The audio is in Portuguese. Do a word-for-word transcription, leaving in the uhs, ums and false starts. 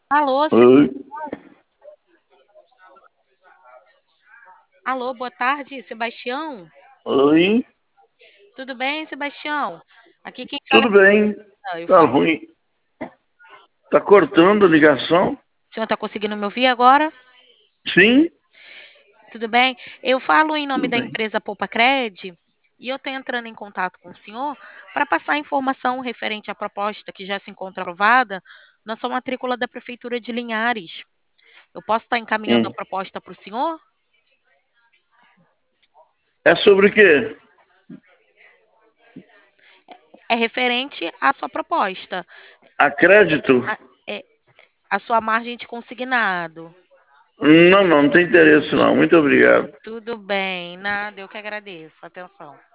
Alô, Se- Oi, Alô, boa tarde, Sebastião. oi, Tudo bem, Sebastião? Aqui quem fala tudo bem? é eu Tá falo. ruim. Tá cortando a ligação? O senhor está conseguindo me ouvir agora? Sim, Tudo bem? Eu falo em nome tudo da bem. empresa Poupa Cred e eu estou entrando em contato com o senhor para passar informação referente à proposta que já se encontra aprovada na sua matrícula da Prefeitura de Linhares. Eu posso estar encaminhando a Hum. proposta para o senhor? É sobre o quê? É referente à sua proposta, A crédito? a, é, a sua margem de consignado. Não, não, não tem interesse não. Muito obrigado. Tudo bem, nada, eu que agradeço. Atenção.